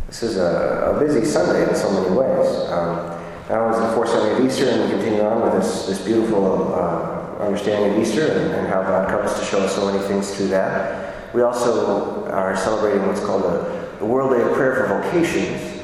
This is a busy Sunday in so many ways. Now is the fourth Sunday of Easter, and we continue on with this beautiful understanding of Easter and how God comes to show us so many things through that. We also are celebrating what's called the World Day of Prayer for Vocations.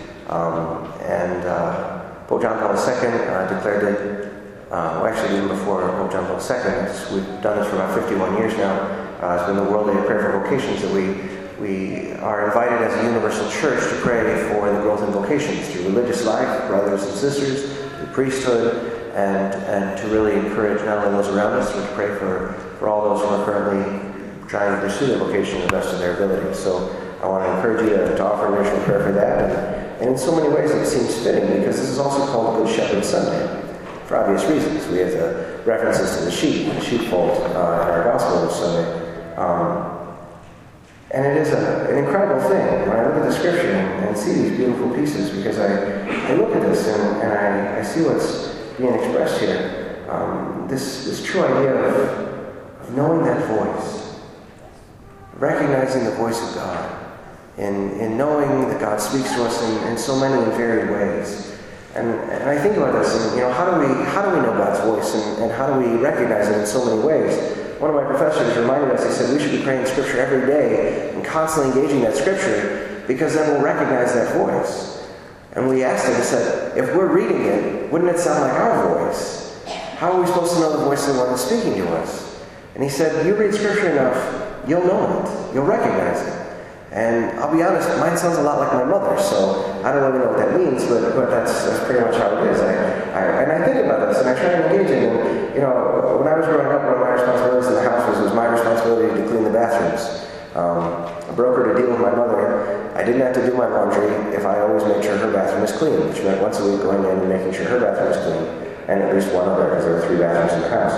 Pope John Paul II declared it, actually even before Pope John Paul II, we've done this for about 51 years now. It's been the World Day of Prayer for Vocations that we are invited as a universal church to pray for the growth in vocations through religious life, brothers and sisters, through priesthood, and to really encourage not only those around us, but to pray for all those who are currently trying to pursue their vocation to the best of their ability. So I want to encourage you to offer an initial prayer for that. And in so many ways it seems fitting, because this is also called Good Shepherd Sunday, for obvious reasons. We have the references to the sheepfold in our gospel this Sunday. And it is an incredible thing when I look at the scripture and see these beautiful pieces, because I look at this and I see what's being expressed here. This true idea of knowing that voice, recognizing the voice of God, in knowing that God speaks to us in so many and varied ways. And I think about this, and how do we know God's voice, and how do we recognize it in so many ways? One of my professors reminded us, he said, we should be praying Scripture every day and constantly engaging that Scripture, because then we'll recognize that voice. And we asked him, he said, if we're reading it, wouldn't it sound like our voice? How are we supposed to know the voice of the one that's speaking to us? And he said, you read Scripture enough, you'll know it. You'll recognize it. And I'll be honest, mine sounds a lot like my mother, so I don't really know what that means, but that's pretty much how it is. And I think about this, and I try to engage in it. When I was growing up, one of my responsibilities in the house was my responsibility to clean the bathrooms. A broker to deal with my mother. I didn't have to do my laundry if I always made sure her bathroom was clean, which meant once a week going in and making sure her bathroom was clean, and at least one other, because there were 3 bathrooms in the house.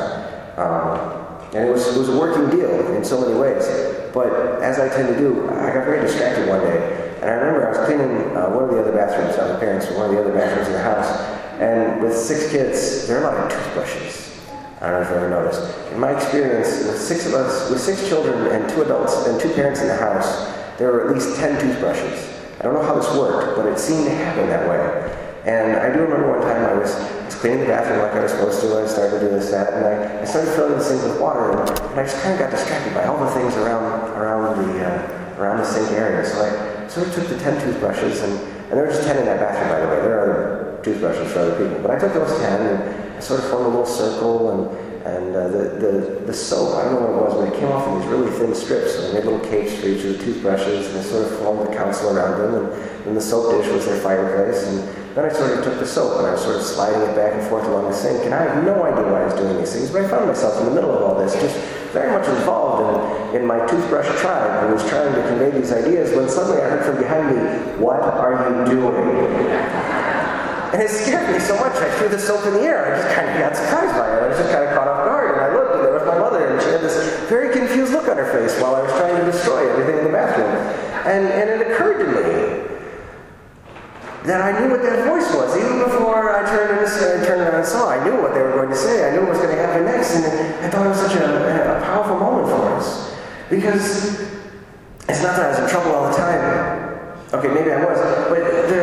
And it was a working deal in so many ways. But as I tend to do, I got very distracted one day. And I remember I was cleaning one of the other bathrooms, my parents, one of the other bathrooms in the house. And with 6 kids, there are a lot of toothbrushes. I don't know if you ever noticed. In my experience, with 6 of us, with 6 children and 2 adults and 2 parents in the house, there were at least 10 toothbrushes. I don't know how this worked, but it seemed to happen that way. And I do remember one time I was cleaning the bathroom like I was supposed to. I started to do this, that, and I started filling the sink with water, and I just kind of got distracted by all the things around the sink area. So I sort of took the 10 toothbrushes, and there were just 10 in that bathroom, by the way. There are other toothbrushes for other people. But I took those 10, and I sort of formed a little circle, and the soap, I don't know what it was, but it came off in these really thin strips. So I made little capes for each of the toothbrushes, and I sort of formed a council around them, and the soap dish was their fireplace. And then I sort of took the soap, and I was sort of sliding it back and forth along the sink. And I have no idea why I was doing these things, but I found myself in the middle of all this, just very much involved in my toothbrush tribe, who was trying to convey these ideas, when suddenly I heard from behind me, "What are you doing?" And it scared me so much, I threw the soap in the air. I just kind of got surprised by it. I was just kind of caught off guard, and I looked, and there was my mother, and she had this very confused look on her face while I was trying to destroy everything in the bathroom. And it occurred to me that I knew what that voice was. Even before I turned around and saw, I knew what they were going to say. I knew what was going to happen next, and I thought it was such a powerful moment for us. Because it's not that I was in trouble all the time. Okay, maybe I was, but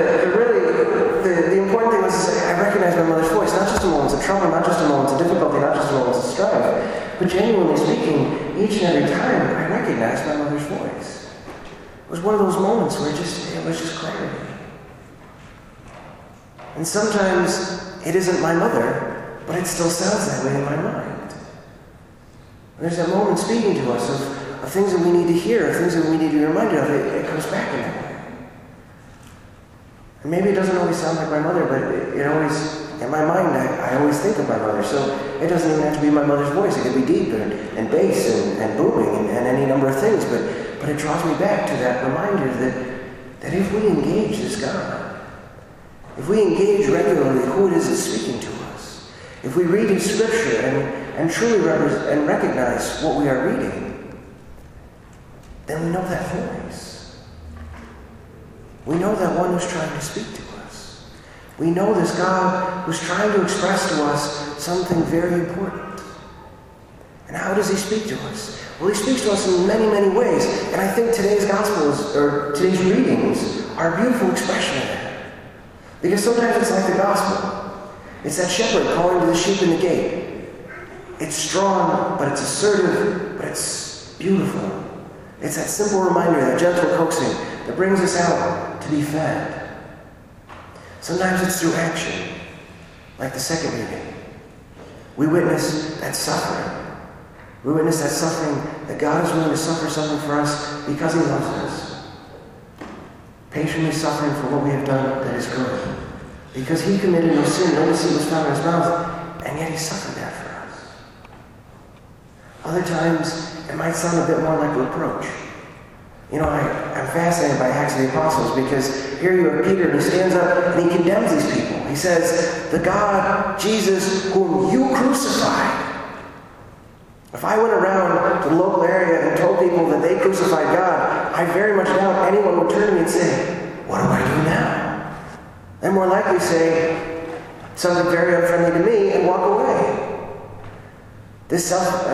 the important thing was to say, I recognized my mother's voice, not just in moments of trouble, not just in moments of difficulty, not just in moments of strife, but genuinely speaking, each and every time I recognized my mother's voice. It was one of those moments where it was just clarity. And sometimes it isn't my mother, but it still sounds that way in my mind. There's that moment speaking to us of things that we need to hear, of things that we need to be reminded of. It comes back in that way. And maybe it doesn't always sound like my mother, but it always, in my mind, I always think of my mother. So it doesn't even have to be my mother's voice. It could be deep and bass and booming and any number of things. But it draws me back to that reminder that if we engage this God, if we engage regularly who it is that's speaking to us, if we read His Scripture and truly and recognize what we are reading, then we know that voice. We know that one who's trying to speak to us. We know this God who's trying to express to us something very important. And how does He speak to us? Well, He speaks to us in many, many ways. And I think today's Gospels, or today's readings, are a beautiful expression of that. Because sometimes it's like the gospel. It's that shepherd calling to the sheep in the gate. It's strong, but it's assertive, but it's beautiful. It's that simple reminder, that gentle coaxing that brings us out to be fed. Sometimes it's through action, like the second reading. We witness that suffering. We witness that suffering, that God is willing to suffer something for us because he loves us. Patiently suffering for what we have done that is good. Because he committed no sin, no deceit was found in his mouth, and yet he suffered that for us. Other times, it might sound a bit more like reproach. You know, I'm fascinated by Acts of the Apostles because here you have Peter, and he stands up and he condemns these people. He says, the God, Jesus, whom you crucified. If I went around to the local area and told people that they crucified God, I very much doubt anyone would turn to me and say, what do I do now? They're more likely to say something very unfriendly to me and walk away. This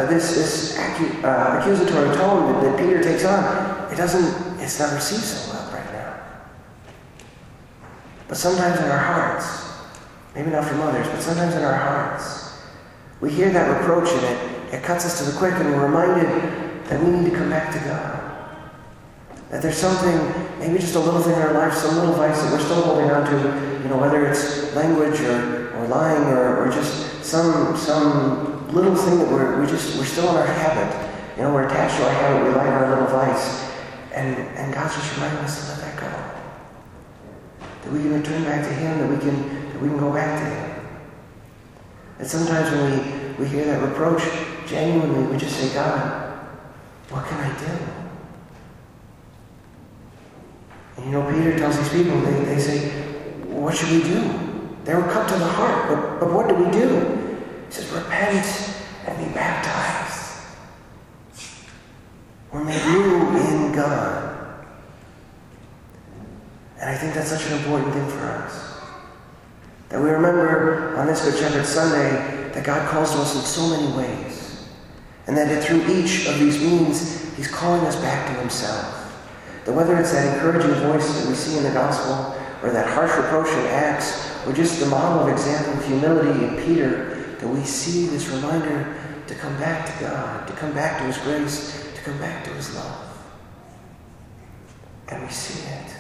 accusatory tone that Peter takes on, it's not received so well right now. But sometimes in our hearts, maybe not from others, but sometimes in our hearts, we hear that reproach and it cuts us to the quick, and we're reminded that we need to come back to God. That there's something, maybe just a little thing in our life, some little vice that we're still holding on to, whether it's language or lying or just some little thing that we're still in our habit. We're attached to our habit, we like our little vice. And God's just reminding us to let that go. That we can return back to him, that we can go back to him. And sometimes when we hear that reproach, genuinely we just say, God, what can I do? And Peter tells these people, they say, what should we do? They were cut to the heart, but what do we do? He says, repent and be baptized. We're made new in God. And I think that's such an important thing for us. That we remember on this Good Shepherd Sunday that God calls to us in so many ways. And that through each of these means, he's calling us back to himself. That whether it's that encouraging voice that we see in the gospel, or that harsh reproach in Acts, or just the model of example of humility in Peter, that we see this reminder to come back to God, to come back to his grace, to come back to his love. And we see it.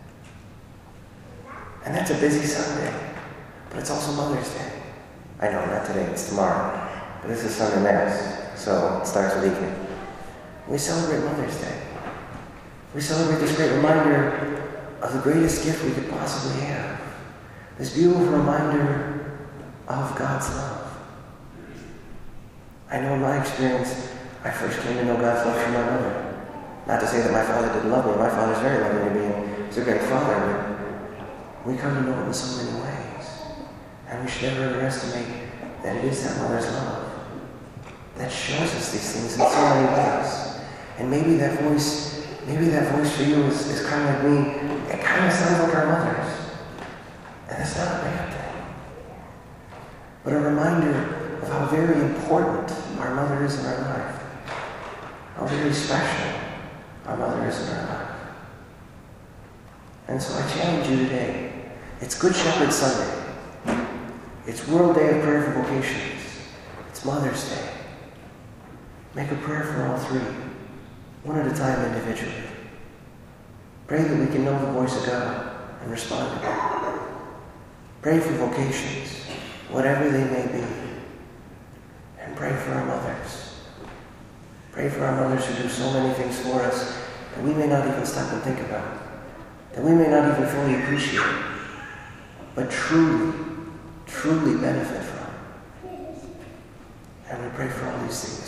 And that's a busy Sunday, but it's also Mother's Day. I know, not today, it's tomorrow. But this is Sunday Mass, so it starts with evening. We celebrate Mother's Day. We celebrate this great reminder of the greatest gift we could possibly have. This beautiful reminder of God's love. I know in my experience, I first came to know God's love from my mother. Not to say that my father didn't love me. My father's very loving to me, and he's a great father, but we come to know it in so many ways. And we should never underestimate that it is that mother's love that shows us these things in so many ways. And maybe that voice for you is kind of like me. It kind of sounds like our mother's. And that's not a bad thing. But a reminder of how very important our mother is in our life. How very special our mother is in our life. And so I challenge you today. It's Good Shepherd Sunday. It's World Day of Prayer for Vocations. It's Mother's Day. Make a prayer for all three, one at a time individually. Pray that we can know the voice of God and respond to it. Pray for vocations, whatever they may be. And pray for our mothers. Pray for our mothers who do so many things for us that we may not even stop and think about, that we may not even fully appreciate, but truly benefit from. And we pray for all these things